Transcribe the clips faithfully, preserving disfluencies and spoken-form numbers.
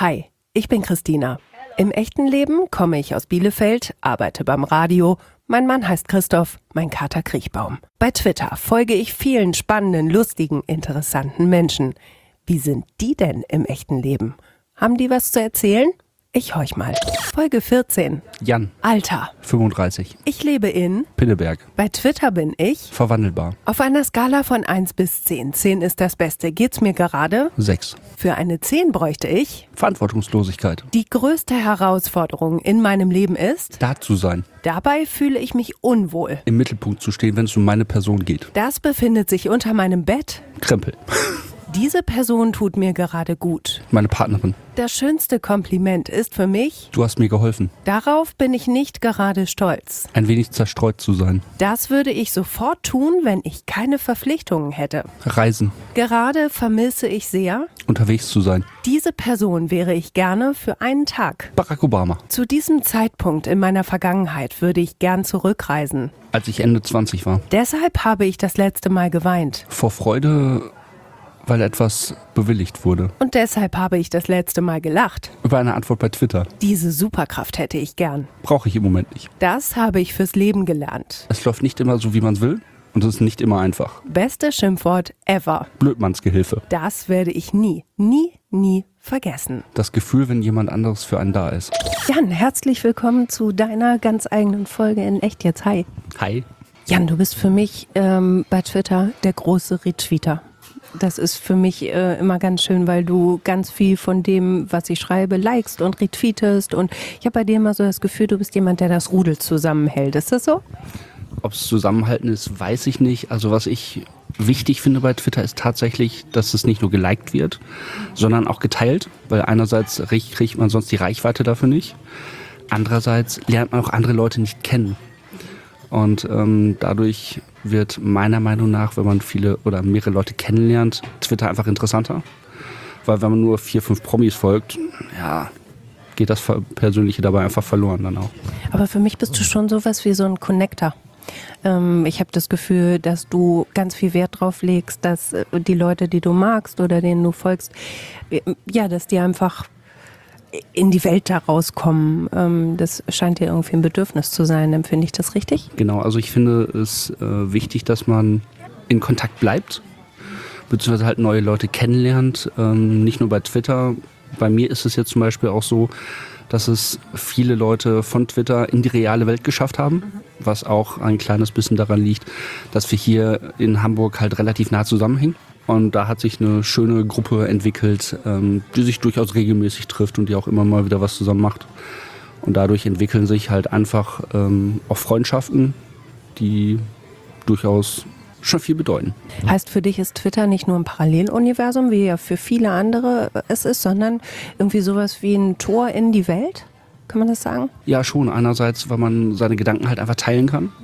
Hi, ich bin Christina. Im echten Leben komme ich aus Bielefeld, arbeite beim Radio. Mein Mann heißt Christoph, mein Kater Kriechbaum. Bei Twitter folge ich vielen spannenden, lustigen, interessanten Menschen. Wie sind die denn im echten Leben? Haben die was zu erzählen? Ich horch mal. Folge vierzehn. Jan. Alter. fünfunddreißig. Ich lebe in Pinneberg. Bei Twitter bin ich Verwandelbar. auf einer Skala von eins bis zehn. zehn ist das Beste. Geht's mir gerade? sechs. Für eine zehn bräuchte ich. Verantwortungslosigkeit. Die größte Herausforderung in meinem Leben ist. Da zu sein. Dabei fühle ich mich unwohl. Im Mittelpunkt zu stehen, wenn es um meine Person geht. Das befindet sich unter meinem Bett. Krempel. Diese Person tut mir gerade gut. Meine Partnerin. Das schönste Kompliment ist für mich, Du hast mir geholfen. darauf bin ich nicht gerade stolz. Ein wenig zerstreut zu sein. Das würde ich sofort tun, wenn ich keine Verpflichtungen hätte. Reisen. Gerade vermisse ich sehr, Unterwegs zu sein. diese Person wäre ich gerne für einen Tag. Barack Obama. Zu diesem Zeitpunkt in meiner Vergangenheit würde ich gern zurückreisen. Als ich Ende zwanzig war. Deshalb habe ich das letzte Mal geweint. Vor Freude, weil etwas bewilligt wurde. Und deshalb habe ich das letzte Mal gelacht. Über eine Antwort bei Twitter. Diese Superkraft hätte ich gern. Brauche ich im Moment nicht. Das habe ich fürs Leben gelernt. Es läuft nicht immer so, wie man es will. Und es ist nicht immer einfach. Beste Schimpfwort ever. Blödmannsgehilfe. Das werde ich nie, nie, nie vergessen. Das Gefühl, wenn jemand anderes für einen da ist. Jan, herzlich willkommen zu deiner ganz eigenen Folge in Echt jetzt. Hi. Hi. Jan, du bist für mich ähm, bei Twitter der große Retweeter. Das ist für mich äh, immer ganz schön, weil du ganz viel von dem, was ich schreibe, likest und retweetest. Und ich habe bei dir immer so das Gefühl, du bist jemand, der das Rudel zusammenhält. Ist das so? Ob es zusammenhalten ist, weiß ich nicht. Also was ich wichtig finde bei Twitter ist tatsächlich, dass es nicht nur geliked wird, sondern auch geteilt. Weil einerseits kriegt man sonst die Reichweite dafür nicht. Andererseits lernt man auch andere Leute nicht kennen. Und ähm, dadurch wird meiner Meinung nach, wenn man viele oder mehrere Leute kennenlernt, Twitter einfach interessanter. Weil wenn man nur vier, fünf Promis folgt, ja, geht das Persönliche dabei einfach verloren dann auch. Aber für mich bist du schon sowas wie so ein Connector. Ähm, ich habe das Gefühl, dass du ganz viel Wert drauf legst, dass äh, die Leute, die du magst oder denen du folgst, äh, ja, dass die einfach in die Welt da rauskommen. Ähm, das scheint dir irgendwie ein Bedürfnis zu sein. Empfinde ich das richtig? Genau, also ich finde es äh, wichtig, dass man in Kontakt bleibt, beziehungsweise halt neue Leute kennenlernt. Ähm, nicht nur bei Twitter. Bei mir ist es jetzt zum Beispiel auch so, dass es viele Leute von Twitter in die reale Welt geschafft haben, was auch ein kleines bisschen daran liegt, dass wir hier in Hamburg halt relativ nah zusammenhängen. Und da hat sich eine schöne Gruppe entwickelt, ähm, die sich durchaus regelmäßig trifft und die auch immer mal wieder was zusammen macht. Und dadurch entwickeln sich halt einfach ähm, auch Freundschaften, die durchaus schon viel bedeuten. Heißt, für dich ist Twitter nicht nur ein Paralleluniversum, wie ja für viele andere es ist, sondern irgendwie sowas wie ein Tor in die Welt? Kann man das sagen? Ja, schon. Einerseits, weil man seine Gedanken halt einfach teilen kann.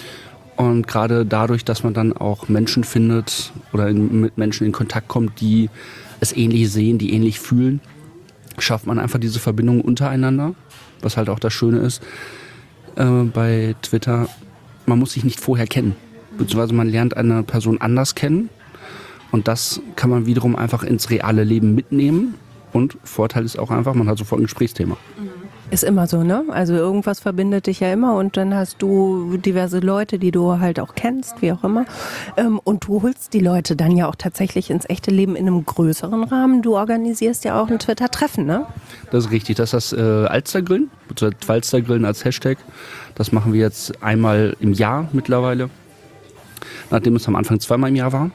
Und gerade dadurch, dass man dann auch Menschen findet oder in, mit Menschen in Kontakt kommt, die es ähnlich sehen, die ähnlich fühlen, schafft man einfach diese Verbindung untereinander, was halt auch das Schöne ist äh, bei Twitter. Man muss sich nicht vorher kennen, beziehungsweise man lernt eine Person anders kennen und das kann man wiederum einfach ins reale Leben mitnehmen und Vorteil ist auch einfach, man hat sofort ein Gesprächsthema. Ist immer so, ne? Also irgendwas verbindet dich ja immer und dann hast du diverse Leute, die du halt auch kennst, wie auch immer. Und du holst die Leute dann ja auch tatsächlich ins echte Leben in einem größeren Rahmen. Du organisierst ja auch ein Twitter-Treffen, ne? Das ist richtig. Das ist das äh, Alstergrillen, beziehungsweise Twalstergrillen als Hashtag. Das machen wir jetzt einmal im Jahr mittlerweile, nachdem es am Anfang zweimal im Jahr war.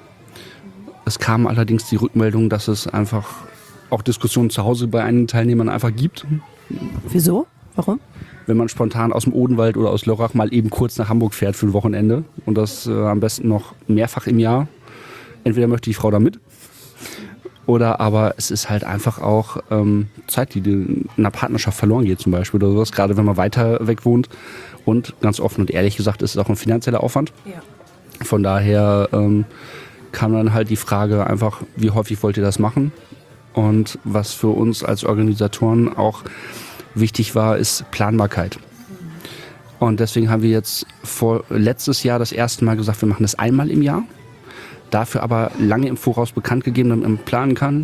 Es kam allerdings die Rückmeldung, dass es einfach auch Diskussionen zu Hause bei einigen Teilnehmern einfach gibt. Wieso? Warum? Wenn man spontan aus dem Odenwald oder aus Lörrach mal eben kurz nach Hamburg fährt für ein Wochenende und das äh, am besten noch mehrfach im Jahr. Entweder möchte die Frau da mit oder aber es ist halt einfach auch ähm, Zeit, die in einer Partnerschaft verloren geht zum Beispiel oder sowas, gerade wenn man weiter weg wohnt und ganz offen und ehrlich gesagt ist es auch ein finanzieller Aufwand. Ja. Von daher ähm, kam dann halt die Frage einfach, wie häufig wollt ihr das machen? Und was für uns als Organisatoren auch wichtig war, ist Planbarkeit. Und deswegen haben wir jetzt vor letztes Jahr das erste Mal gesagt, wir machen das einmal im Jahr. Dafür aber lange im Voraus bekannt gegeben, damit man planen kann.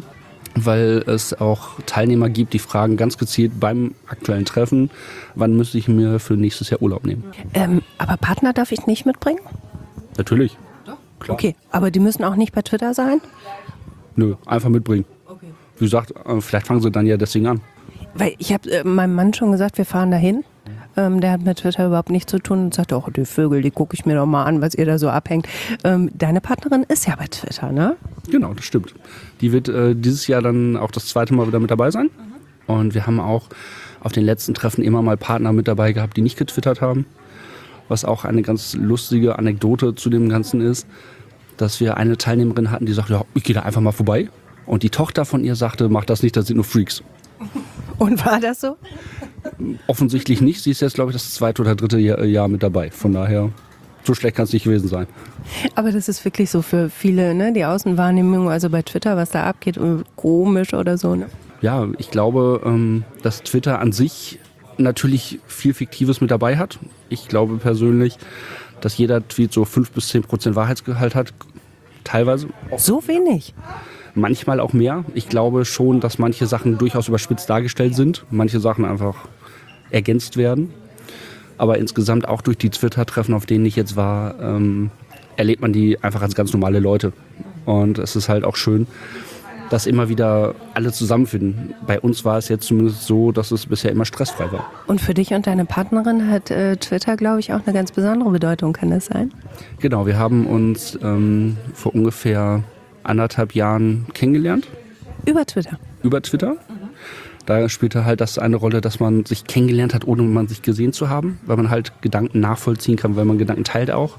weil es auch Teilnehmer gibt, die fragen ganz gezielt beim aktuellen Treffen, wann müsste ich mir für nächstes Jahr Urlaub nehmen. Ähm, aber Partner darf ich nicht mitbringen? Natürlich. Klar. Okay, aber die müssen auch nicht bei Twitter sein? Nö, einfach mitbringen. Okay. Wie gesagt, vielleicht fangen sie dann ja deswegen an. Weil ich habe äh, meinem Mann schon gesagt, wir fahren dahin. Ähm, der hat mit Twitter überhaupt nichts zu tun und sagt, oh, die Vögel, die gucke ich mir doch mal an, was ihr da so abhängt. Ähm, deine Partnerin ist ja bei Twitter, ne? Genau, das stimmt. Die wird äh, dieses Jahr dann auch das zweite Mal wieder mit dabei sein. Mhm. Und wir haben auch auf den letzten Treffen immer mal Partner mit dabei gehabt, die nicht getwittert haben. Was auch eine ganz lustige Anekdote zu dem Ganzen ist, dass wir eine Teilnehmerin hatten, die sagte, ja, ich gehe da einfach mal vorbei. Und die Tochter von ihr sagte, mach das nicht, das sind nur Freaks. Und war das so? Offensichtlich nicht. Sie ist jetzt, glaube ich, das zweite oder dritte Jahr, Jahr mit dabei. Von daher, so schlecht kann es nicht gewesen sein. Aber das ist wirklich so für viele, ne? Die Außenwahrnehmung, also bei Twitter, was da abgeht, komisch oder so, ne? Ja, ich glaube, ähm, dass Twitter an sich natürlich viel Fiktives mit dabei hat. Ich glaube persönlich, dass jeder Tweet so fünf bis zehn Prozent Wahrheitsgehalt hat. Teilweise. So wenig? Manchmal auch mehr. Ich glaube schon, dass manche Sachen durchaus überspitzt dargestellt sind. Manche Sachen einfach ergänzt werden. Aber insgesamt auch durch die Twitter-Treffen, auf denen ich jetzt war, ähm, erlebt man die einfach als ganz normale Leute. Und es ist halt auch schön, dass immer wieder alle zusammenfinden. Bei uns war es jetzt zumindest so, dass es bisher immer stressfrei war. Und für dich und deine Partnerin hat äh, Twitter, glaube ich, auch eine ganz besondere Bedeutung. Kann das sein? Genau, wir haben uns ähm, vor ungefähr anderthalb Jahren kennengelernt. Über Twitter? Über Twitter. Mhm. Da spielte halt das eine Rolle, dass man sich kennengelernt hat, ohne man sich gesehen zu haben, weil man halt Gedanken nachvollziehen kann, weil man Gedanken teilt auch.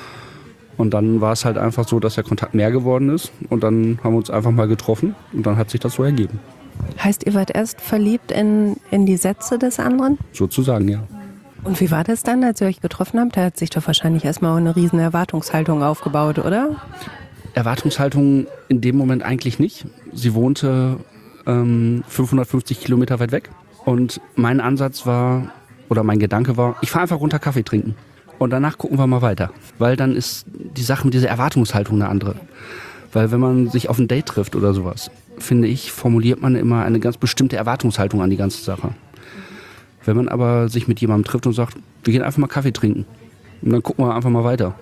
Und dann war es halt einfach so, dass der Kontakt mehr geworden ist und dann haben wir uns einfach mal getroffen und dann hat sich das so ergeben. Heißt, ihr wart erst verliebt in, in die Sätze des anderen? Sozusagen, ja. Und wie war das dann, als ihr euch getroffen habt? Da hat sich doch wahrscheinlich erstmal eine riesen Erwartungshaltung aufgebaut, oder? Erwartungshaltung in dem Moment eigentlich nicht. Sie wohnte ähm, fünfhundertfünfzig Kilometer weit weg und mein Ansatz war, oder mein Gedanke war, ich fahre einfach runter Kaffee trinken und danach gucken wir mal weiter. Weil dann ist die Sache mit dieser Erwartungshaltung eine andere. Weil wenn man sich auf ein Date trifft oder sowas, finde ich, formuliert man immer eine ganz bestimmte Erwartungshaltung an die ganze Sache. Wenn man aber sich mit jemandem trifft und sagt, wir gehen einfach mal Kaffee trinken und dann gucken wir einfach mal weiter,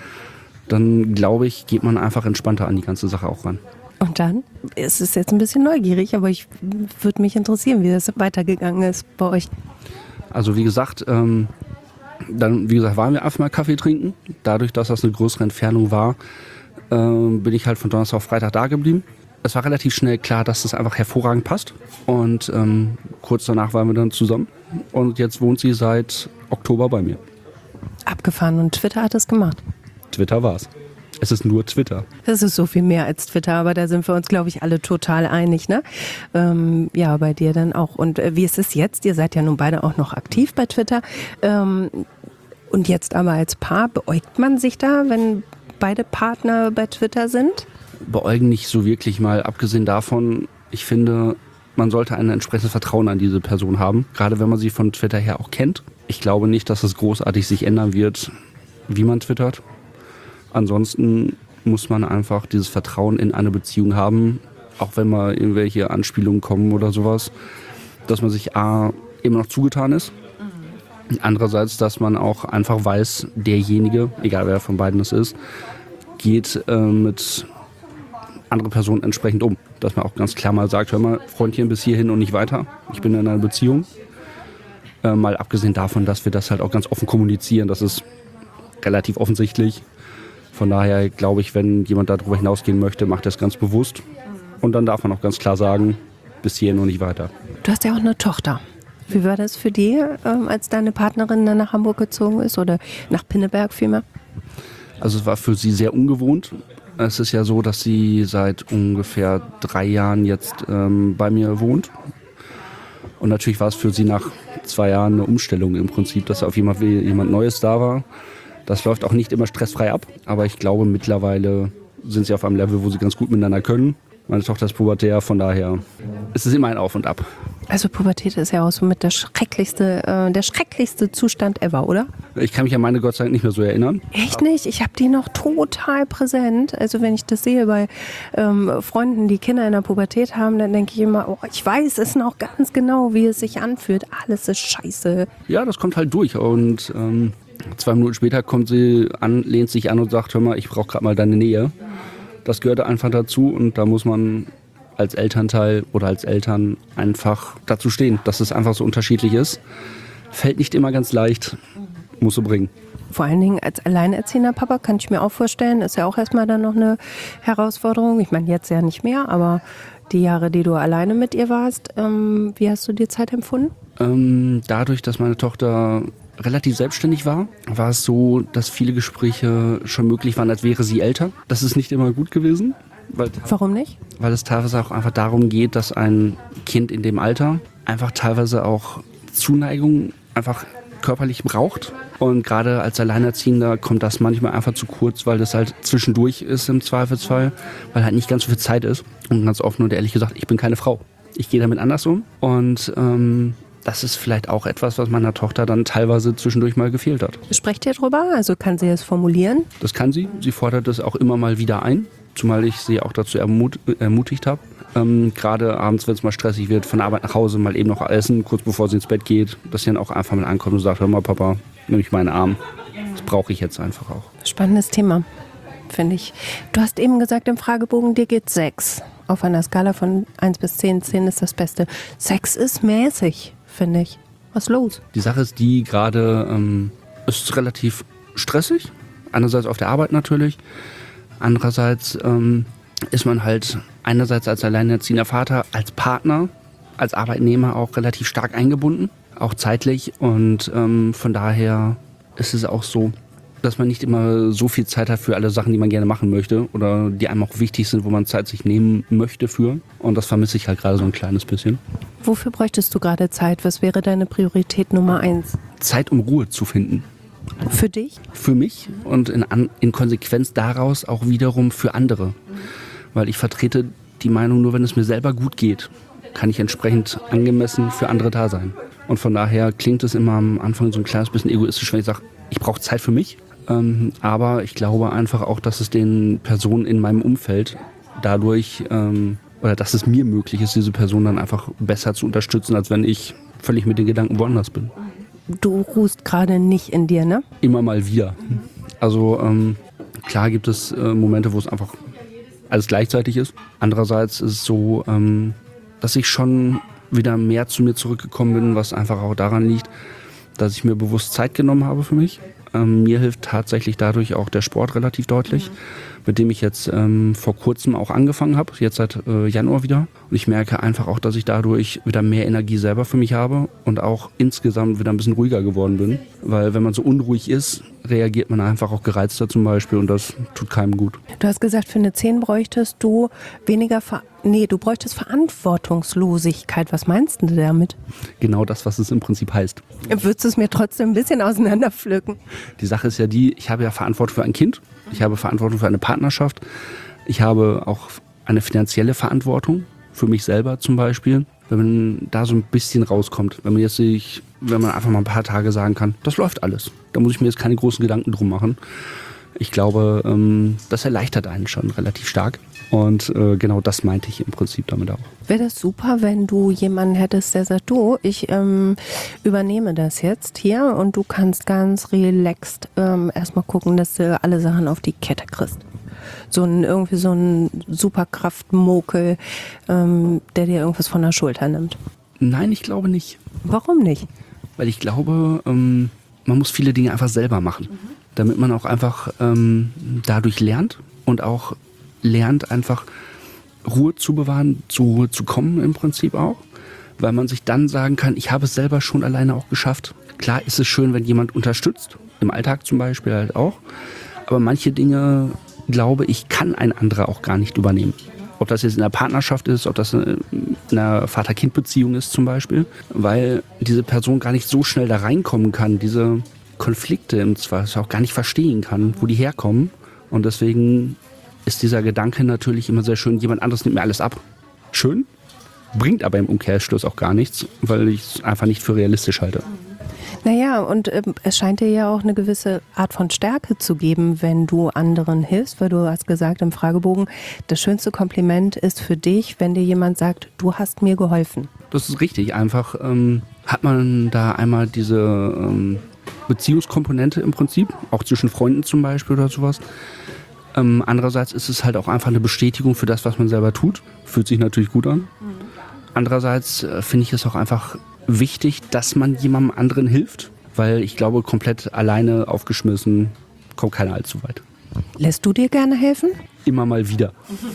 dann glaube ich, geht man einfach entspannter an die ganze Sache auch ran. Und dann? Es ist jetzt ein bisschen neugierig, aber ich würde mich interessieren, wie das weitergegangen ist bei euch. Also wie gesagt, ähm, dann wie gesagt, waren wir einfach mal Kaffee trinken. Dadurch, dass das eine größere Entfernung war, ähm, bin ich halt von Donnerstag auf Freitag da geblieben. Es war relativ schnell klar, dass das einfach hervorragend passt. Und ähm, kurz danach waren wir dann zusammen. Und jetzt wohnt sie seit Oktober bei mir. Abgefahren, und Twitter hat es gemacht. Twitter war's. Es ist nur Twitter. Das ist so viel mehr als Twitter, aber da sind wir uns, glaube ich, alle total einig, ne? Ähm, ja, bei dir dann auch. Und äh, wie ist es jetzt? Ihr seid ja nun beide auch noch aktiv bei Twitter. Ähm, und jetzt aber als Paar, beäugt man sich da, wenn beide Partner bei Twitter sind? Beäugen nicht so wirklich, mal abgesehen davon, ich finde, man sollte ein entsprechendes Vertrauen an diese Person haben, gerade wenn man sie von Twitter her auch kennt. Ich glaube nicht, dass es großartig sich ändern wird, wie man twittert. Ansonsten muss man einfach dieses Vertrauen in eine Beziehung haben, auch wenn mal irgendwelche Anspielungen kommen oder sowas, dass man sich A, immer noch zugetan ist. Mhm. Andererseits, dass man auch einfach weiß, derjenige, egal wer von beiden es ist, geht äh, mit anderen Personen entsprechend um. Dass man auch ganz klar mal sagt, hör mal, Freundchen, bis hierhin und nicht weiter. Ich bin in einer Beziehung. Äh, mal abgesehen davon, dass wir das halt auch ganz offen kommunizieren, das ist relativ offensichtlich. Von daher glaube ich, wenn jemand darüber hinausgehen möchte, macht er es ganz bewusst. Und dann darf man auch ganz klar sagen, bis hierhin und nicht weiter. Du hast ja auch eine Tochter. Wie war das für die, ähm, als deine Partnerin dann nach Hamburg gezogen ist oder nach Pinneberg vielmehr? Also es war für sie sehr ungewohnt. Es ist ja so, dass sie seit ungefähr drei Jahren jetzt ähm, bei mir wohnt. Und natürlich war es für sie nach zwei Jahren eine Umstellung im Prinzip, dass auf jemand, jemand Neues da war. Das läuft auch nicht immer stressfrei ab, aber ich glaube, mittlerweile sind sie auf einem Level, wo sie ganz gut miteinander können. Meine Tochter ist pubertär, von daher ist es immer ein Auf und Ab. Also Pubertät ist ja auch so mit der schrecklichste, äh, der schrecklichste Zustand ever, oder? Ich kann mich an meine Gott sei Dank nicht mehr so erinnern. Echt nicht? Ich habe die noch total präsent. Also wenn ich das sehe bei ähm, Freunden, die Kinder in der Pubertät haben, dann denke ich immer, oh, ich weiß es noch ganz genau, wie es sich anfühlt. Alles ist scheiße. Ja, das kommt halt durch und ähm, zwei Minuten später kommt sie an, lehnt sich an und sagt, hör mal, ich brauche gerade mal deine Nähe. Das gehört einfach dazu und da muss man als Elternteil oder als Eltern einfach dazu stehen, dass es einfach so unterschiedlich ist. Fällt nicht immer ganz leicht, muss so bringen. Vor allen Dingen als alleinerziehender Papa kann ich mir auch vorstellen, ist ja auch erstmal dann noch eine Herausforderung. Ich meine, jetzt ja nicht mehr, aber die Jahre, die du alleine mit ihr warst, ähm, wie hast du die Zeit empfunden? Ähm, dadurch, dass meine Tochter relativ selbstständig war, war es so, dass viele Gespräche schon möglich waren, als wäre sie älter. Das ist nicht immer gut gewesen. Weil, Warum nicht? Weil es teilweise auch einfach darum geht, dass ein Kind in dem Alter einfach teilweise auch Zuneigung einfach körperlich braucht. Und gerade als Alleinerziehender kommt das manchmal einfach zu kurz, weil das halt zwischendurch ist im Zweifelsfall, weil halt nicht ganz so viel Zeit ist. Und ganz offen und ehrlich gesagt, ich bin keine Frau. Ich gehe damit anders um. Und ähm, das ist vielleicht auch etwas, was meiner Tochter dann teilweise zwischendurch mal gefehlt hat. Sprecht ihr drüber? Also kann sie es formulieren? Das kann sie. Sie fordert es auch immer mal wieder ein. Zumal ich sie auch dazu ermut- ermutigt habe. Ähm, gerade abends, wenn es mal stressig wird, von der Arbeit nach Hause mal eben noch essen, kurz bevor sie ins Bett geht, dass sie dann auch einfach mal ankommt und sagt, hör mal Papa, nimm mich meinen Arm. Das brauche ich jetzt einfach auch. Spannendes Thema, finde ich. Du hast eben gesagt im Fragebogen, dir geht sechs. Auf einer Skala von eins bis zehn, zehn ist das Beste. Sechs ist mäßig, finde ich. Was ist los? Die Sache ist die, gerade ähm, ist relativ stressig. Einerseits auf der Arbeit natürlich. Andererseits ähm, ist man halt einerseits als alleinerziehender Vater, als Partner, als Arbeitnehmer auch relativ stark eingebunden, auch zeitlich. Und ähm, von daher ist es auch so, dass man nicht immer so viel Zeit hat für alle Sachen, die man gerne machen möchte oder die einem auch wichtig sind, wo man Zeit sich nehmen möchte für. Und das vermisse ich halt gerade so ein kleines bisschen. Wofür bräuchtest du gerade Zeit? Was wäre deine Priorität Nummer eins? Zeit, um Ruhe zu finden. Für dich? Für mich und in, An- in Konsequenz daraus auch wiederum für andere. Weil ich vertrete die Meinung, nur wenn es mir selber gut geht, kann ich entsprechend angemessen für andere da sein. Und von daher klingt es immer am Anfang so ein kleines bisschen egoistisch, wenn ich sage, ich brauche Zeit für mich. Ähm, aber ich glaube einfach auch, dass es den Personen in meinem Umfeld dadurch, ähm, oder dass es mir möglich ist, diese Person dann einfach besser zu unterstützen, als wenn ich völlig mit den Gedanken woanders bin. Du ruhst gerade nicht in dir, ne? Immer mal wieder. Also ähm, klar gibt es äh, Momente, wo es einfach alles gleichzeitig ist. Andererseits ist es so, ähm, dass ich schon wieder mehr zu mir zurückgekommen bin, was einfach auch daran liegt, dass ich mir bewusst Zeit genommen habe für mich. Ähm, mir hilft tatsächlich dadurch auch der Sport relativ deutlich, mit dem ich jetzt ähm, vor kurzem auch angefangen habe, jetzt seit äh, Januar wieder. Und ich merke einfach auch, dass ich dadurch wieder mehr Energie selber für mich habe und auch insgesamt wieder ein bisschen ruhiger geworden bin. Weil wenn man so unruhig ist, reagiert man einfach auch gereizter zum Beispiel und das tut keinem gut. Du hast gesagt, für eine zehn bräuchtest du weniger, Ver- nee, du bräuchtest Verantwortungslosigkeit. Was meinst du damit? Genau das, was es im Prinzip heißt. Würdest du es mir trotzdem ein bisschen auseinanderpflücken? Die Sache ist ja die, ich habe ja Verantwortung für ein Kind, ich habe Verantwortung für eine Partnerschaft, ich habe auch eine finanzielle Verantwortung für mich selber zum Beispiel. Wenn man da so ein bisschen rauskommt, wenn man jetzt sich, wenn man einfach mal ein paar Tage sagen kann, das läuft alles, da muss ich mir jetzt keine großen Gedanken drum machen. Ich glaube, ähm, das erleichtert einen schon relativ stark. Und äh, genau das meinte ich im Prinzip damit auch. Wäre das super, wenn du jemanden hättest, der sagt, du, ich ähm, übernehme das jetzt hier und du kannst ganz relaxed ähm, erstmal gucken, dass du alle Sachen auf die Kette kriegst. So ein, irgendwie so ein Superkraftmokel, ähm, der dir irgendwas von der Schulter nimmt. Nein, ich glaube nicht. Warum nicht? Weil ich glaube, ähm, man muss viele Dinge einfach selber machen, mhm. damit man auch einfach ähm, dadurch lernt und auch lernt, einfach Ruhe zu bewahren, zur Ruhe zu kommen im Prinzip auch, weil man sich dann sagen kann, ich habe es selber schon alleine auch geschafft. Klar ist es schön, wenn jemand unterstützt, im Alltag zum Beispiel halt auch, aber manche Dinge, glaube ich, kann ein anderer auch gar nicht übernehmen. Ob das jetzt in der Partnerschaft ist, ob das in einer Vater-Kind-Beziehung ist zum Beispiel, weil diese Person gar nicht so schnell da reinkommen kann, diese Konflikte im Zweifel auch gar nicht verstehen kann, wo die herkommen. Und deswegen ist dieser Gedanke natürlich immer sehr schön, jemand anderes nimmt mir alles ab. Schön, bringt aber im Umkehrschluss auch gar nichts, weil ich es einfach nicht für realistisch halte. Naja, und äh, es scheint dir ja auch eine gewisse Art von Stärke zu geben, wenn du anderen hilfst, weil du hast gesagt im Fragebogen, das schönste Kompliment ist für dich, wenn dir jemand sagt, du hast mir geholfen. Das ist richtig, einfach ähm, hat man da einmal diese ähm, Beziehungskomponente im Prinzip, auch zwischen Freunden zum Beispiel oder sowas. Ähm, andererseits ist es halt auch einfach eine Bestätigung für das, was man selber tut. Fühlt sich natürlich gut an. Mhm. Andererseits äh, finde ich es auch einfach wichtig, dass man jemandem anderen hilft, weil ich glaube, komplett alleine aufgeschmissen kommt keiner allzu weit. Lässt du dir gerne helfen? Immer mal wieder.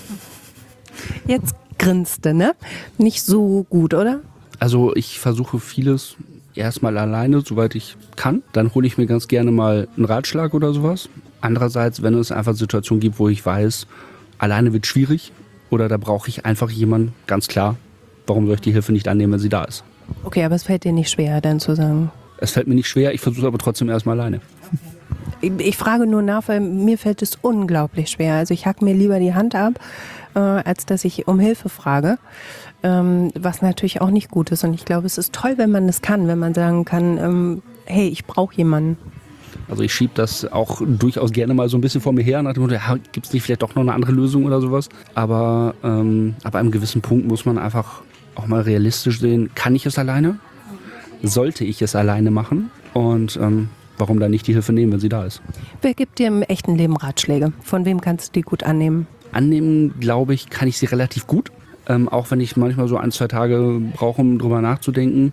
Jetzt grinst du, ne? Nicht so gut, oder? Also ich versuche vieles erstmal alleine, soweit ich kann. Dann hole ich mir ganz gerne mal einen Ratschlag oder sowas. Andererseits, wenn es einfach Situationen gibt, wo ich weiß, alleine wird schwierig oder da brauche ich einfach jemanden, ganz klar, warum soll ich die Hilfe nicht annehmen, wenn sie da ist? Okay, aber es fällt dir nicht schwer, dann zu sagen? Es fällt mir nicht schwer, ich versuche es aber trotzdem erstmal alleine. Ich, ich frage nur nach, weil mir fällt es unglaublich schwer. Also ich hack mir lieber die Hand ab, äh, als dass ich um Hilfe frage, ähm, was natürlich auch nicht gut ist. Und ich glaube, es ist toll, wenn man das kann, wenn man sagen kann, ähm, hey, ich brauche jemanden. Also ich schiebe das auch durchaus gerne mal so ein bisschen vor mir her, nach dem Motto, ja, gibt es nicht vielleicht doch noch eine andere Lösung oder sowas. Aber ähm, ab einem gewissen Punkt muss man einfach auch mal realistisch sehen, kann ich es alleine? Sollte ich es alleine machen? Und ähm, warum dann nicht die Hilfe nehmen, wenn sie da ist? Wer gibt dir im echten Leben Ratschläge? Von wem kannst du die gut annehmen? Annehmen, glaube ich, kann ich sie relativ gut. Ähm, auch wenn ich manchmal so ein, zwei Tage brauche, um drüber nachzudenken.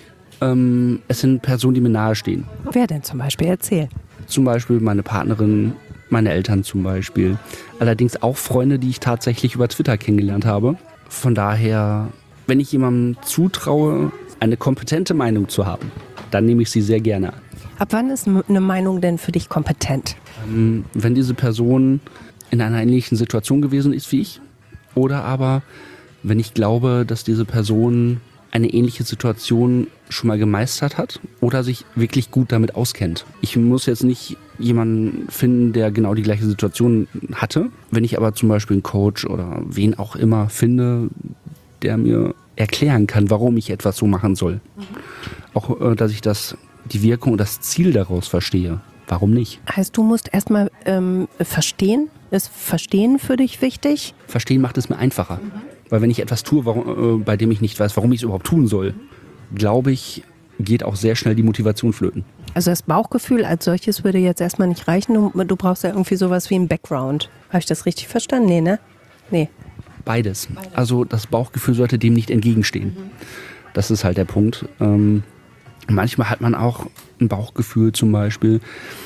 Ähm, es sind Personen, die mir nahestehen. Wer denn zum Beispiel? Erzähl. Zum Beispiel meine Partnerin, meine Eltern zum Beispiel. Allerdings auch Freunde, die ich tatsächlich über Twitter kennengelernt habe. Von daher, wenn ich jemandem zutraue, eine kompetente Meinung zu haben, dann nehme ich sie sehr gerne an. Ab wann ist eine Meinung denn für dich kompetent? Ähm, wenn diese Person in einer ähnlichen Situation gewesen ist wie ich oder aber wenn ich glaube, dass diese Person eine ähnliche Situation schon mal gemeistert hat oder sich wirklich gut damit auskennt. Ich muss jetzt nicht jemanden finden, der genau die gleiche Situation hatte. Wenn ich aber zum Beispiel einen Coach oder wen auch immer finde, der mir erklären kann, warum ich etwas so machen soll. Mhm. Auch, dass ich das, die Wirkung und das Ziel daraus verstehe. Warum nicht? Heißt, du musst erstmal ähm, verstehen? Ist Verstehen für dich wichtig? Verstehen macht es mir einfacher. Mhm. Weil wenn ich etwas tue, warum, äh, bei dem ich nicht weiß, warum ich es überhaupt tun soll, glaube ich, geht auch sehr schnell die Motivation flöten. Also das Bauchgefühl als solches würde jetzt erstmal nicht reichen. Du, du brauchst ja irgendwie sowas wie einen Background. Habe ich das richtig verstanden? Nee, ne? Nee. Beides. Also das Bauchgefühl sollte dem nicht entgegenstehen. Mhm. Das ist halt der Punkt. Ähm, manchmal hat man auch ein Bauchgefühl zum Beispiel,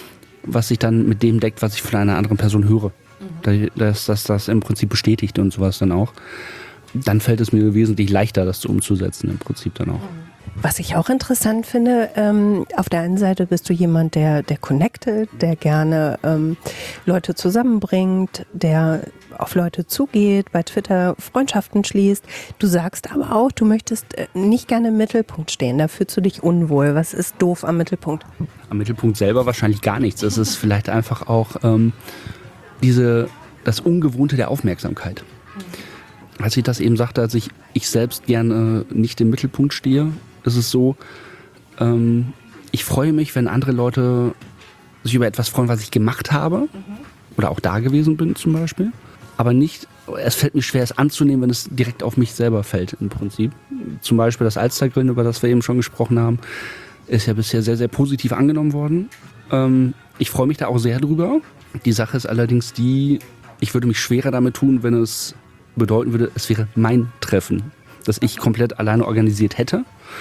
was sich dann mit dem deckt, was ich von einer anderen Person höre. Mhm. Dass das, das im Prinzip bestätigt und sowas dann auch. Dann fällt es mir wesentlich leichter, das so umzusetzen im Prinzip dann auch. Was ich auch interessant finde, ähm, auf der einen Seite bist du jemand, der, der connectet, der gerne ähm, Leute zusammenbringt, der auf Leute zugeht, bei Twitter Freundschaften schließt. Du sagst aber auch, du möchtest nicht gerne im Mittelpunkt stehen, da fühlst du dich unwohl. Was ist doof am Mittelpunkt? Am Mittelpunkt selber wahrscheinlich gar nichts. Es ist vielleicht einfach auch ähm, diese, das Ungewohnte der Aufmerksamkeit. Als ich das eben sagte, als ich, ich selbst gerne nicht im Mittelpunkt stehe, ist es so, ähm, ich freue mich, wenn andere Leute sich über etwas freuen, was ich gemacht habe mhm. oder auch da gewesen bin zum Beispiel. Aber nicht, es fällt mir schwer, es anzunehmen, wenn es direkt auf mich selber fällt im Prinzip. Zum Beispiel das Alstergrillen, über das wir eben schon gesprochen haben, ist ja bisher sehr, sehr positiv angenommen worden. Ähm, ich freue mich da auch sehr drüber. Die Sache ist allerdings die, ich würde mich schwerer damit tun, wenn es bedeuten würde, es wäre mein Treffen, das ich komplett alleine organisiert hätte.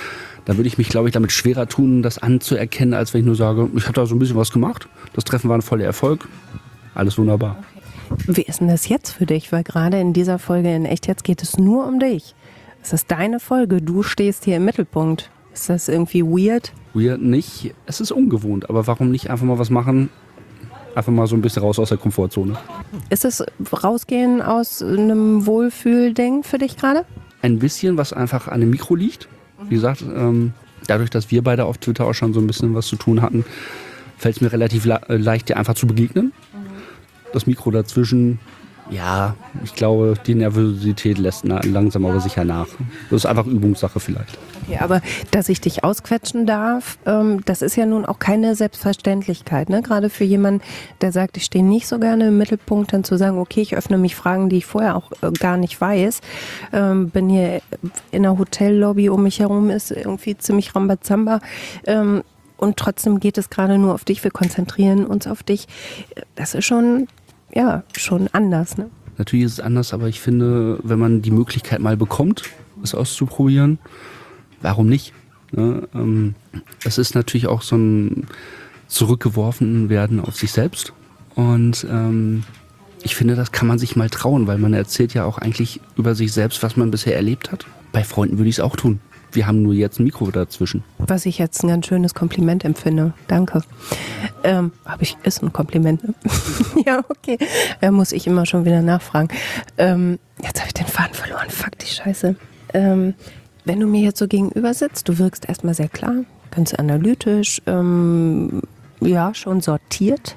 Da würde ich mich, glaube ich, damit schwerer tun, das anzuerkennen, als wenn ich nur sage, ich habe da so ein bisschen was gemacht, das Treffen war ein voller Erfolg, alles wunderbar. Wie ist denn das jetzt für dich? Weil gerade in dieser Folge in Echt Jetzt geht es nur um dich. Es ist deine Folge, du stehst hier im Mittelpunkt. Ist das irgendwie weird? Weird nicht, es ist ungewohnt, aber warum nicht einfach mal was machen? Einfach mal so ein bisschen raus aus der Komfortzone. Ist es rausgehen aus einem Wohlfühlding für dich gerade? Ein bisschen, was einfach an dem Mikro liegt. Wie gesagt, ähm, dadurch, dass wir beide auf Twitter auch schon so ein bisschen was zu tun hatten, fällt es mir relativ le- leicht, dir einfach zu begegnen. Das Mikro dazwischen Ja, ich glaube, die Nervosität lässt na- langsam aber sicher nach. Das ist einfach Übungssache vielleicht. Okay, aber dass ich dich ausquetschen darf, ähm, das ist ja nun auch keine Selbstverständlichkeit, ne? Gerade für jemanden, der sagt, ich stehe nicht so gerne im Mittelpunkt, dann zu sagen, okay, ich öffne mich Fragen, die ich vorher auch äh, gar nicht weiß. Ähm, bin hier in der Hotellobby, um mich herum ist irgendwie ziemlich Rambazamba. Ähm, und trotzdem geht es gerade nur auf dich, wir konzentrieren uns auf dich. Das ist schon, ja, schon anders, ne? Natürlich ist es anders, aber ich finde, wenn man die Möglichkeit mal bekommt, es auszuprobieren, warum nicht? Ne? Ähm, es ist natürlich auch so ein zurückgeworfen werden auf sich selbst. Und ähm, ich finde, das kann man sich mal trauen, weil man erzählt ja auch eigentlich über sich selbst, was man bisher erlebt hat. Bei Freunden würde ich es auch tun. Wir haben nur jetzt ein Mikro dazwischen. Was ich jetzt ein ganz schönes Kompliment empfinde. Danke. Ähm, hab ich, ist ein Kompliment, ne? Ja, okay. Da muss ich immer schon wieder nachfragen. Ähm, jetzt habe ich den Faden verloren. Fuck die Scheiße. Ähm, wenn du mir jetzt so gegenüber sitzt, du wirkst erstmal sehr klar, ganz analytisch, ähm, ja, schon sortiert.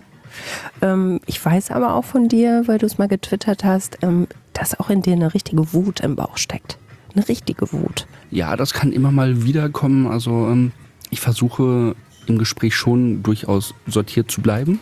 Ähm, ich weiß aber auch von dir, weil du es mal getwittert hast, ähm, dass auch in dir eine richtige Wut im Bauch steckt. Eine richtige Wut. Ja, das kann immer mal wiederkommen. Also ähm, ich versuche im Gespräch schon durchaus sortiert zu bleiben.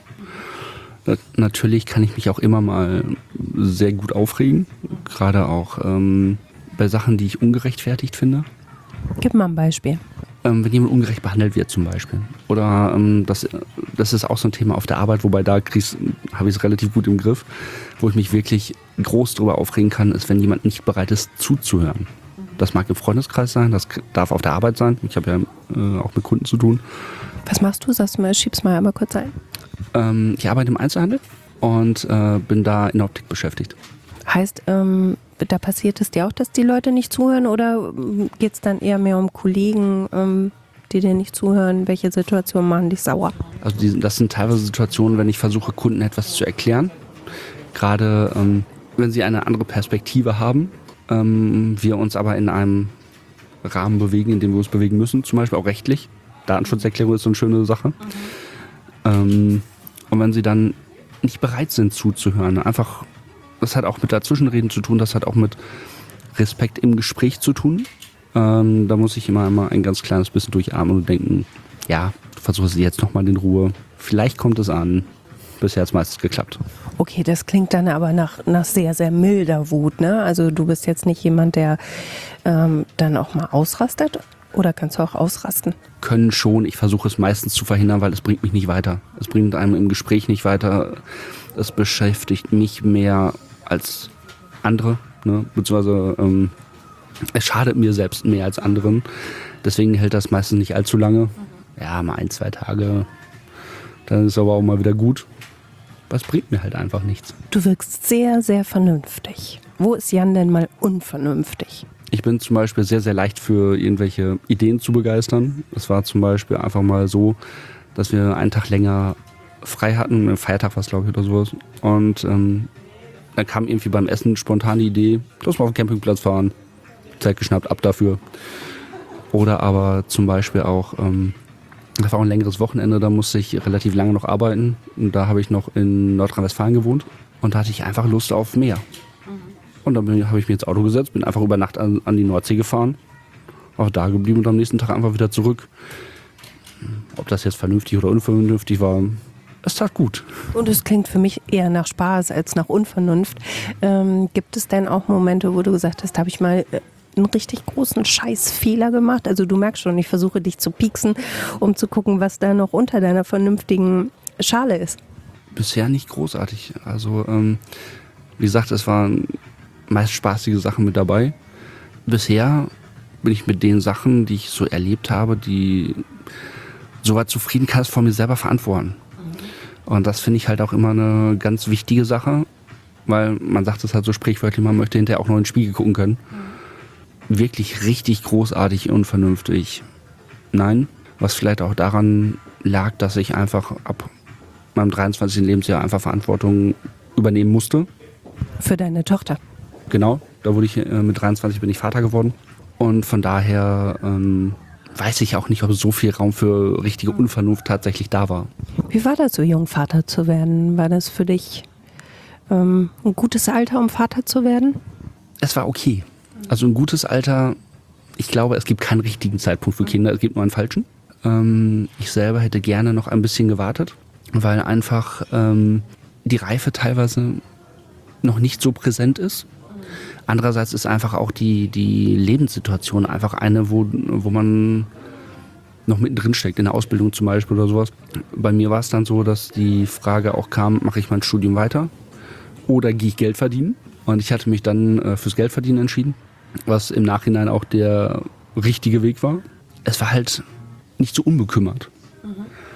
Na- natürlich kann ich mich auch immer mal sehr gut aufregen. Gerade auch ähm, bei Sachen, die ich ungerechtfertigt finde. Gib mal ein Beispiel. Ähm, wenn jemand ungerecht behandelt wird zum Beispiel. Oder ähm, das, das ist auch so ein Thema auf der Arbeit, wobei da habe ich es relativ gut im Griff. Wo ich mich wirklich groß drüber aufregen kann, ist, wenn jemand nicht bereit ist zuzuhören. Das mag im Freundeskreis sein, das darf auf der Arbeit sein. Ich habe ja äh, auch mit Kunden zu tun. Was machst du? Sagst du mal, schieb's mal einmal kurz ein. Ähm, ich arbeite im Einzelhandel und äh, bin da in der Optik beschäftigt. Heißt, ähm, da passiert es dir auch, dass die Leute nicht zuhören oder ähm, geht's dann eher mehr um Kollegen, ähm, die dir nicht zuhören? Welche Situationen machen dich sauer? Also die, das sind teilweise Situationen, wenn ich versuche, Kunden etwas zu erklären. Gerade ähm, wenn sie eine andere Perspektive haben, ähm, wir uns aber in einem Rahmen bewegen, in dem wir uns bewegen müssen, zum Beispiel auch rechtlich. Datenschutzerklärung ist so eine schöne Sache. Mhm. Ähm, und wenn sie dann nicht bereit sind zuzuhören, einfach, das hat auch mit Dazwischenreden zu tun, das hat auch mit Respekt im Gespräch zu tun. Ähm, da muss ich immer, immer ein ganz kleines bisschen durchatmen und denken, ja, versuche es jetzt nochmal in Ruhe. Vielleicht kommt es an. Bisher hat es meistens geklappt. Okay, das klingt dann aber nach, nach sehr, sehr milder Wut, ne? Also du bist jetzt nicht jemand, der ähm, dann auch mal ausrastet? Oder kannst du auch ausrasten? Können schon. Ich versuche es meistens zu verhindern, weil es bringt mich nicht weiter. Es bringt einem im Gespräch nicht weiter. Es beschäftigt mich mehr als andere, ne? Beziehungsweise ähm, es schadet mir selbst mehr als anderen. Deswegen hält das meistens nicht allzu lange. Ja, mal ein, zwei Tage. Dann ist es aber auch mal wieder gut. Das bringt mir halt einfach nichts. Du wirkst sehr, sehr vernünftig. Wo ist Jan denn mal unvernünftig? Ich bin zum Beispiel sehr, sehr leicht für irgendwelche Ideen zu begeistern. Es war zum Beispiel einfach mal so, dass wir einen Tag länger frei hatten, ein Feiertag war es, glaube ich, oder sowas. Und ähm, dann kam irgendwie beim Essen spontan die Idee, lass mal auf den Campingplatz fahren. Zeit geschnappt, ab dafür. Oder aber zum Beispiel auch, ähm, das war auch ein längeres Wochenende, da musste ich relativ lange noch arbeiten. Und da habe ich noch in Nordrhein-Westfalen gewohnt. Und da hatte ich einfach Lust auf Meer. Und dann habe ich mir ins Auto gesetzt, bin einfach über Nacht an, an die Nordsee gefahren, auch da geblieben und am nächsten Tag einfach wieder zurück. Ob das jetzt vernünftig oder unvernünftig war, es tat gut. Und es klingt für mich eher nach Spaß als nach Unvernunft. Ähm, gibt es denn auch Momente, wo du gesagt hast, habe ich mal äh, einen richtig großen Scheißfehler gemacht? Also du merkst schon, ich versuche dich zu pieksen, um zu gucken, was da noch unter deiner vernünftigen Schale ist. Bisher nicht großartig. Also ähm, wie gesagt, es waren meist spaßige Sachen mit dabei. Bisher bin ich mit den Sachen, die ich so erlebt habe, die soweit zufrieden kann, es vor mir selber verantworten. Mhm. Und das finde ich halt auch immer eine ganz wichtige Sache, weil man sagt es halt so sprichwörtlich, man möchte hinterher auch noch in den Spiegel gucken können. Mhm. Wirklich richtig großartig und vernünftig. Nein, was vielleicht auch daran lag, dass ich einfach ab meinem dreiundzwanzigsten Lebensjahr einfach Verantwortung übernehmen musste. Für deine Tochter? Genau, da wurde ich äh, mit dreiundzwanzig bin ich Vater geworden. Und von daher ähm, weiß ich auch nicht, ob so viel Raum für richtige Unvernunft tatsächlich da war. Wie war das, so jung Vater zu werden? War das für dich ähm, ein gutes Alter, um Vater zu werden? Es war okay. Also ein gutes Alter, ich glaube, es gibt keinen richtigen Zeitpunkt für Kinder, es gibt nur einen falschen. Ähm, ich selber hätte gerne noch ein bisschen gewartet, weil einfach ähm, die Reife teilweise noch nicht so präsent ist. Andererseits ist einfach auch die, die Lebenssituation einfach eine, wo, wo man noch mittendrin steckt, in der Ausbildung zum Beispiel oder sowas. Bei mir war es dann so, dass die Frage auch kam, mache ich mein Studium weiter oder gehe ich Geld verdienen? Und ich hatte mich dann äh, fürs Geldverdienen entschieden, was im Nachhinein auch der richtige Weg war. Es war halt nicht so unbekümmert. Mhm.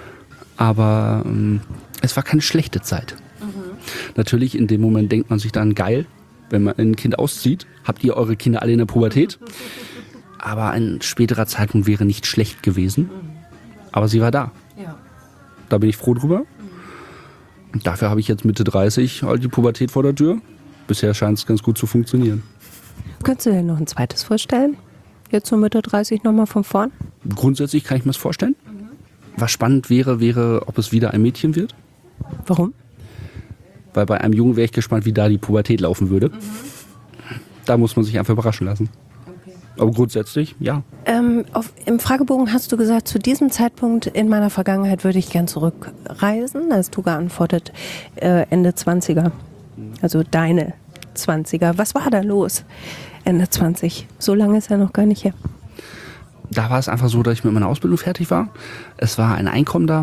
Aber ähm, es war keine schlechte Zeit. Mhm. Natürlich, in dem Moment denkt man sich dann, geil, wenn man ein Kind auszieht, habt ihr eure Kinder alle in der Pubertät. Aber ein späterer Zeitpunkt wäre nicht schlecht gewesen. Mhm. Aber sie war da. Ja. Da bin ich froh drüber. Mhm. Und dafür habe ich jetzt Mitte dreißig halt die Pubertät vor der Tür. Bisher scheint es ganz gut zu funktionieren. Könntest du dir noch ein zweites vorstellen? Jetzt so Mitte dreißig nochmal von vorn? Grundsätzlich kann ich mir das vorstellen. Mhm. Was spannend wäre, wäre, ob es wieder ein Mädchen wird. Warum? Weil bei einem Jungen wäre ich gespannt, wie da die Pubertät laufen würde. Mhm. Da muss man sich einfach überraschen lassen. Okay. Aber grundsätzlich, ja. Ähm, auf, Im Fragebogen hast du gesagt, zu diesem Zeitpunkt in meiner Vergangenheit würde ich gern zurückreisen. Da hast du geantwortet, äh, Ende zwanziger. Also deine zwanziger. Was war da los? Ende zwanzig. So lange ist er noch gar nicht her. Da war es einfach so, dass ich mit meiner Ausbildung fertig war. Es war ein Einkommen da.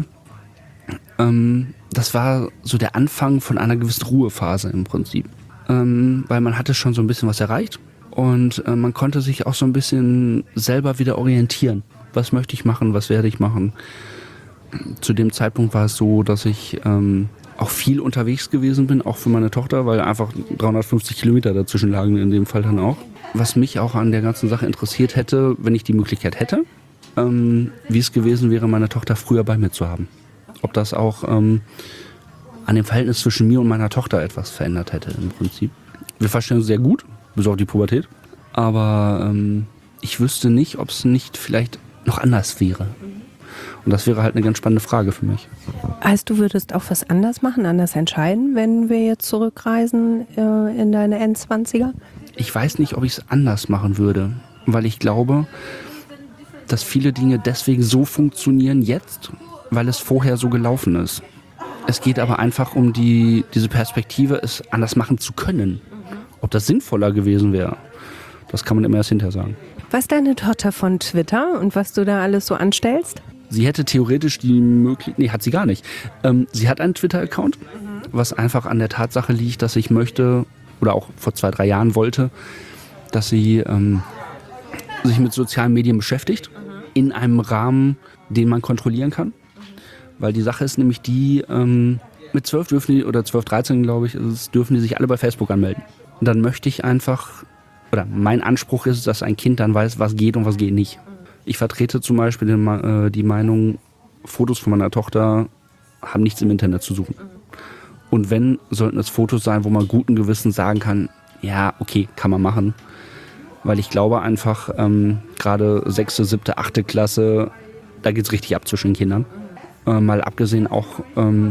Ähm, das war so der Anfang von einer gewissen Ruhephase im Prinzip. Ähm, weil man hatte schon so ein bisschen was erreicht. Und äh, man konnte sich auch so ein bisschen selber wieder orientieren. Was möchte ich machen? Was werde ich machen? Zu dem Zeitpunkt war es so, dass ich ähm, auch viel unterwegs gewesen bin, auch für meine Tochter, weil einfach dreihundertfünfzig Kilometer dazwischen lagen in dem Fall dann auch. Was mich auch an der ganzen Sache interessiert hätte, wenn ich die Möglichkeit hätte, ähm, wie es gewesen wäre, meine Tochter früher bei mir zu haben. Ob das auch ähm, an dem Verhältnis zwischen mir und meiner Tochter etwas verändert hätte im Prinzip. Wir verstehen uns sehr gut, bis auf die Pubertät. Aber ähm, ich wüsste nicht, ob es nicht vielleicht noch anders wäre. Und das wäre halt eine ganz spannende Frage für mich. Heißt, du würdest auch was anders machen, anders entscheiden, wenn wir jetzt zurückreisen äh, in deine Endzwanziger? Ich weiß nicht, ob ich es anders machen würde, weil ich glaube, dass viele Dinge deswegen so funktionieren jetzt, weil es vorher so gelaufen ist. Es geht aber einfach um die, diese Perspektive, es anders machen zu können. Ob das sinnvoller gewesen wäre, das kann man immer erst hinterher sagen. Was deine Tochter von Twitter und was du da alles so anstellst? Sie hätte theoretisch die Möglichkeit, nee, hat sie gar nicht. Ähm, sie hat einen Twitter-Account, mhm. was einfach an der Tatsache liegt, dass ich möchte, oder auch vor zwei, drei Jahren wollte, dass sie ähm, sich mit sozialen Medien beschäftigt, mhm. in einem Rahmen, den man kontrollieren kann. Mhm. Weil die Sache ist nämlich die, ähm, mit zwölf dürfen die, oder zwölf, dreizehn glaube ich, ist, dürfen die sich alle bei Facebook anmelden. Und dann möchte ich einfach, oder mein Anspruch ist, dass ein Kind dann weiß, was geht und was geht nicht. Ich vertrete zum Beispiel die, die Meinung, Fotos von meiner Tochter haben nichts im Internet zu suchen. Und wenn, sollten es Fotos sein, wo man guten Gewissens sagen kann, ja, okay, kann man machen. Weil ich glaube einfach, ähm, gerade sechste, siebte, achte Klasse, da geht's richtig ab zwischen den Kindern. Äh, mal abgesehen auch ähm,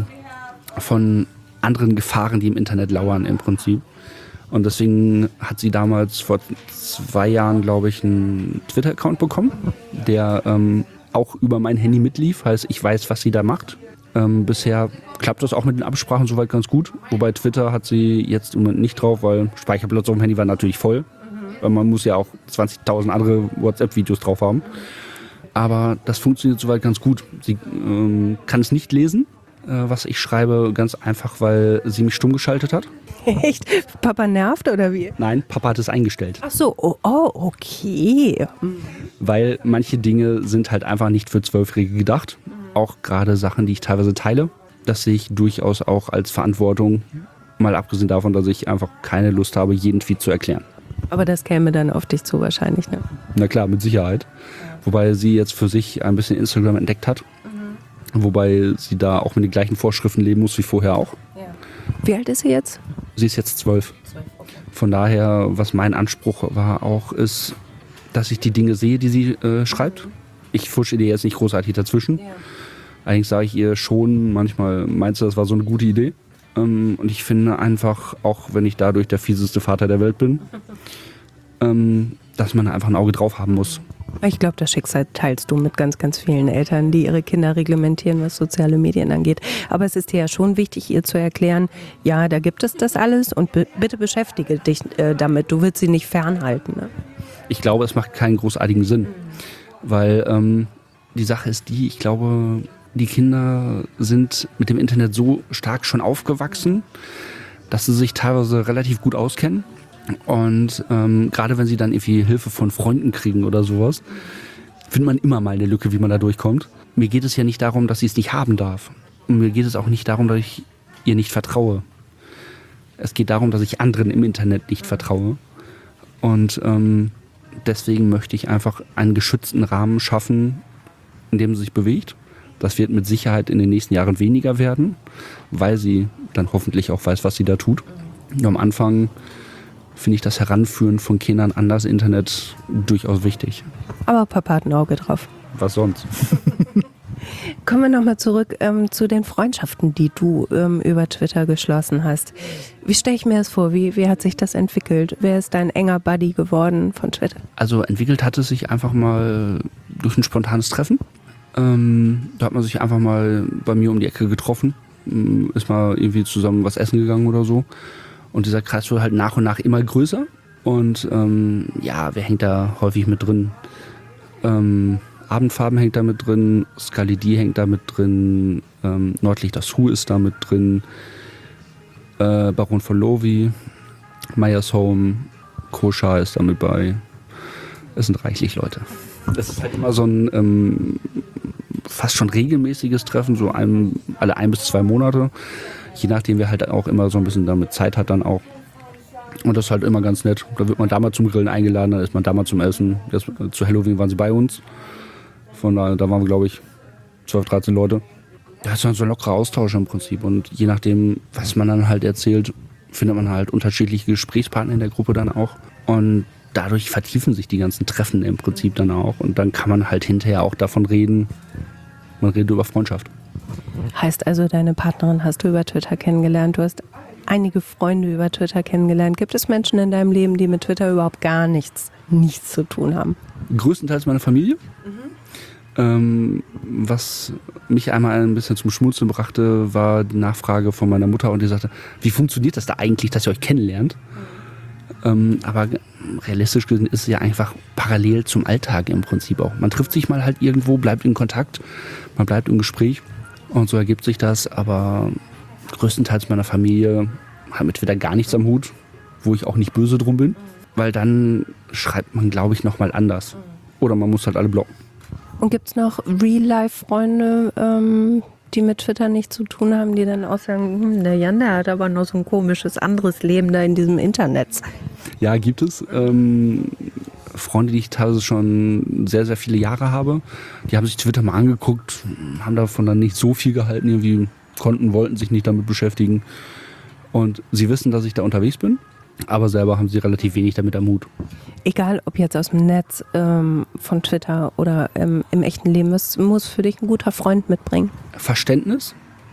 von anderen Gefahren, die im Internet lauern im Prinzip. Und deswegen hat sie damals vor zwei Jahren, glaube ich, einen Twitter-Account bekommen, der ähm, auch über mein Handy mitlief. Heißt, ich weiß, was sie da macht. Ähm, bisher klappt das auch mit den Absprachen soweit ganz gut. Wobei Twitter hat sie jetzt im Moment nicht drauf, weil Speicherplatz auf dem Handy war natürlich voll. Mhm. Weil man muss ja auch zwanzigtausend andere WhatsApp-Videos drauf haben. Aber das funktioniert soweit ganz gut. Sie ähm, kann es nicht lesen, äh, was ich schreibe, ganz einfach, weil sie mich stumm geschaltet hat. Echt? Papa nervt oder wie? Nein, Papa hat es eingestellt. Ach so, oh, oh okay. Mhm. Weil manche Dinge sind halt einfach nicht für Zwölfjährige gedacht. Mhm. Auch gerade Sachen, die ich teilweise teile. Das sehe ich durchaus auch als Verantwortung. Mal abgesehen davon, dass ich einfach keine Lust habe, jeden Tweet zu erklären. Aber das käme dann auf dich zu wahrscheinlich, ne? Na klar, mit Sicherheit. Ja. Wobei sie jetzt für sich ein bisschen Instagram entdeckt hat. Mhm. Wobei sie da auch mit den gleichen Vorschriften leben muss wie vorher auch. Ja. Wie alt ist sie jetzt? Sie ist jetzt zwölf. Okay. Von daher, was mein Anspruch war auch, ist, dass ich die Dinge sehe, die sie äh, schreibt. Ich fusche ihr jetzt nicht großartig dazwischen. Ja. Eigentlich sage ich ihr schon manchmal, meinst du, das war so eine gute Idee? Ähm, und ich finde einfach, auch wenn ich dadurch der fieseste Vater der Welt bin, ähm, dass man einfach ein Auge drauf haben muss. Ich glaube, das Schicksal teilst du mit ganz, ganz vielen Eltern, die ihre Kinder reglementieren, was soziale Medien angeht. Aber es ist dir ja schon wichtig, ihr zu erklären, ja, da gibt es das alles und be- bitte beschäftige dich äh, damit. Du willst sie nicht fernhalten. Ne? Ich glaube, es macht keinen großartigen Sinn, mhm. weil ähm, die Sache ist die, ich glaube, die Kinder sind mit dem Internet so stark schon aufgewachsen, dass sie sich teilweise relativ gut auskennen. Und ähm, gerade wenn sie dann irgendwie Hilfe von Freunden kriegen oder sowas, findet man immer mal eine Lücke, wie man da durchkommt. Mir geht es ja nicht darum, dass sie es nicht haben darf. Und mir geht es auch nicht darum, dass ich ihr nicht vertraue. Es geht darum, dass ich anderen im Internet nicht vertraue. Und ähm, deswegen möchte ich einfach einen geschützten Rahmen schaffen, in dem sie sich bewegt. Das wird mit Sicherheit in den nächsten Jahren weniger werden, weil sie dann hoffentlich auch weiß, was sie da tut. Und am Anfang finde ich das Heranführen von Kindern an das Internet durchaus wichtig. Aber Papa hat ein Auge drauf. Was sonst? Kommen wir nochmal zurück ähm, zu den Freundschaften, die du ähm, über Twitter geschlossen hast. Wie stelle ich mir das vor? Wie, wie hat sich das entwickelt? Wer ist dein enger Buddy geworden von Twitter? Also entwickelt hat es sich einfach mal durch ein spontanes Treffen. Ähm, da hat man sich einfach mal bei mir um die Ecke getroffen, ist mal irgendwie zusammen was essen gegangen oder so. Und dieser Kreis wird halt nach und nach immer größer. Und ähm, ja, wer hängt da häufig mit drin? Ähm, Abendfarben hängt da mit drin, Scully D hängt da mit drin, ähm, Nordlicht das Hu ist da mit drin, äh, Baron von Lowy, Meyers Home, Kosha ist da mit bei. Es sind reichlich Leute. Es ist halt immer so ein ähm, fast schon regelmäßiges Treffen, so ein, alle ein bis zwei Monate. Je nachdem, wer halt auch immer so ein bisschen damit Zeit hat dann auch. Und das ist halt immer ganz nett. Da wird man da mal zum Grillen eingeladen, dann ist man da mal zum Essen. Jetzt, zu Halloween waren sie bei uns. Von da, da waren wir, glaube ich, zwölf, dreizehn Leute. Da ist dann so ein lockerer Austausch im Prinzip. Und je nachdem, was man dann halt erzählt, findet man halt unterschiedliche Gesprächspartner in der Gruppe dann auch. Und dadurch vertiefen sich die ganzen Treffen im Prinzip dann auch. Und dann kann man halt hinterher auch davon reden. Man redet über Freundschaft. Heißt also, deine Partnerin hast du über Twitter kennengelernt. Du hast einige Freunde über Twitter kennengelernt. Gibt es Menschen in deinem Leben, die mit Twitter überhaupt gar nichts, nichts zu tun haben? Größtenteils meine Familie. Mhm. Ähm, was mich einmal ein bisschen zum Schmunzeln brachte, war die Nachfrage von meiner Mutter und die sagte, wie funktioniert das da eigentlich, dass ihr euch kennenlernt? Mhm. Ähm, aber realistisch gesehen ist es ja einfach parallel zum Alltag im Prinzip auch. Man trifft sich mal halt irgendwo, bleibt in Kontakt, man bleibt im Gespräch und so ergibt sich das, aber größtenteils meiner Familie hat mit Twitter gar nichts am Hut, wo ich auch nicht böse drum bin, weil dann schreibt man, glaube ich, nochmal anders. Oder man muss halt alle blocken. Und gibt es noch Real-Life-Freunde, ähm, die mit Twitter nichts zu tun haben, die dann auch sagen, hm, der Jan, der hat aber noch so ein komisches anderes Leben da in diesem Internet? Ja, gibt es. Ähm, Freunde, die ich teilweise schon sehr, sehr viele Jahre habe, die haben sich Twitter mal angeguckt, haben davon dann nicht so viel gehalten, irgendwie konnten, wollten sich nicht damit beschäftigen. Und sie wissen, dass ich da unterwegs bin, aber selber haben sie relativ wenig damit am Hut. Egal, ob jetzt aus dem Netz, ähm, von Twitter oder ähm, im echten Leben, was muss für dich ein guter Freund mitbringen? Verständnis,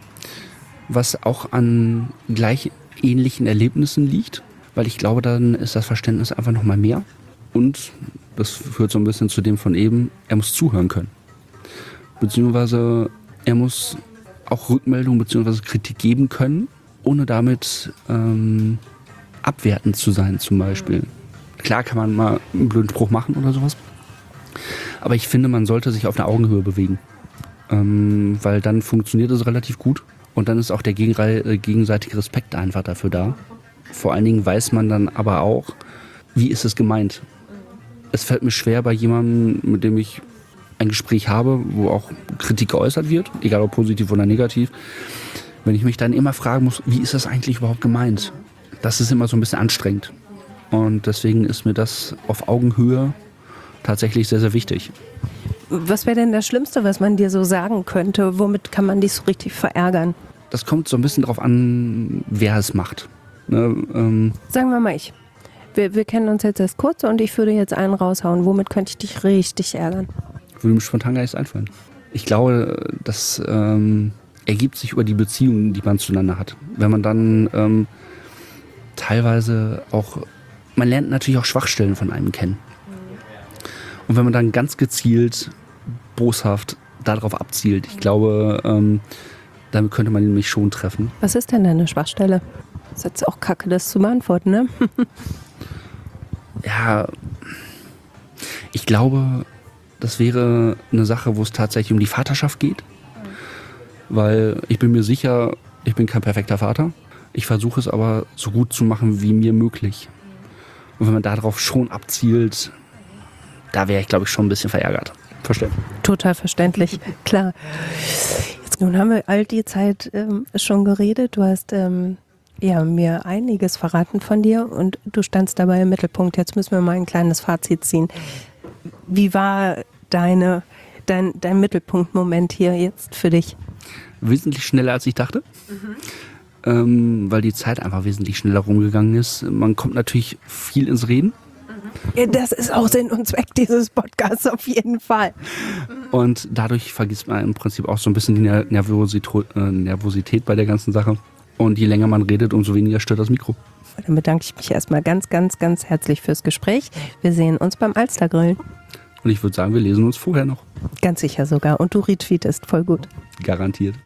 was auch an gleich ähnlichen Erlebnissen liegt, weil ich glaube, dann ist das Verständnis einfach nochmal mehr. Und das führt so ein bisschen zu dem von eben, er muss zuhören können. Beziehungsweise er muss auch Rückmeldung bzw. Kritik geben können, ohne damit ähm, abwertend zu sein zum Beispiel. Klar kann man mal einen blöden Spruch machen oder sowas, aber ich finde, man sollte sich auf einer Augenhöhe bewegen, ähm, weil dann funktioniert es relativ gut und dann ist auch der gegenrei- gegenseitige Respekt einfach dafür da. Vor allen Dingen weiß man dann aber auch, wie ist es gemeint. Es fällt mir schwer bei jemandem, mit dem ich ein Gespräch habe, wo auch Kritik geäußert wird, egal ob positiv oder negativ, wenn ich mich dann immer fragen muss, wie ist das eigentlich überhaupt gemeint? Das ist immer so ein bisschen anstrengend. Und deswegen ist mir das auf Augenhöhe tatsächlich sehr, sehr wichtig. Was wäre denn das Schlimmste, was man dir so sagen könnte? Womit kann man dich so richtig verärgern? Das kommt so ein bisschen drauf an, wer es macht. Ne, ähm Sagen wir mal ich. Wir, wir kennen uns jetzt erst kurz und ich würde jetzt einen raushauen. Womit könnte ich dich richtig ärgern? Würde mir spontan gar nichts einfallen. Ich glaube, dass ähm, ergibt sich über die Beziehungen, die man zueinander hat. Wenn man dann ähm, teilweise auch, man lernt natürlich auch Schwachstellen von einem kennen. Und wenn man dann ganz gezielt, boshaft darauf abzielt, ich glaube, ähm, damit könnte man ihn mich schon treffen. Was ist denn deine Schwachstelle? Ist jetzt auch kacke, das zu beantworten, ne? Ja, ich glaube, das wäre eine Sache, wo es tatsächlich um die Vaterschaft geht. Weil ich bin mir sicher, ich bin kein perfekter Vater. Ich versuche es aber so gut zu machen, wie mir möglich. Und wenn man darauf schon abzielt, da wäre ich, glaube ich, schon ein bisschen verärgert. Verständlich. Total verständlich, klar. Jetzt nun haben wir all die Zeit ähm, schon geredet. Du hast ähm, ja, mir einiges verraten von dir und du standst dabei im Mittelpunkt. Jetzt müssen wir mal ein kleines Fazit ziehen. Wie war deine, dein, dein Mittelpunktmoment hier jetzt für dich? Wesentlich schneller, als ich dachte. Mhm. Ähm, weil die Zeit einfach wesentlich schneller rumgegangen ist. Man kommt natürlich viel ins Reden. Ja, das ist auch Sinn und Zweck dieses Podcasts auf jeden Fall. Und dadurch vergisst man im Prinzip auch so ein bisschen die Nervosität, äh, Nervosität bei der ganzen Sache. Und je länger man redet, umso weniger stört das Mikro. Dann bedanke ich mich erstmal ganz, ganz, ganz herzlich fürs Gespräch. Wir sehen uns beim Alstergrillen. Und ich würde sagen, wir lesen uns vorher noch. Ganz sicher sogar. Und du retweetest voll gut. Garantiert.